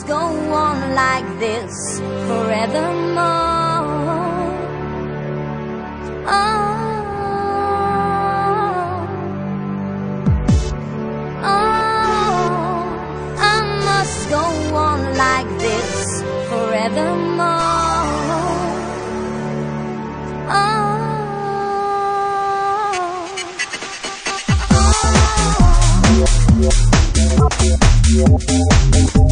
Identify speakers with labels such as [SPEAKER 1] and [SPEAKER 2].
[SPEAKER 1] go on like this forevermore. I must go on like this forevermore. Oh.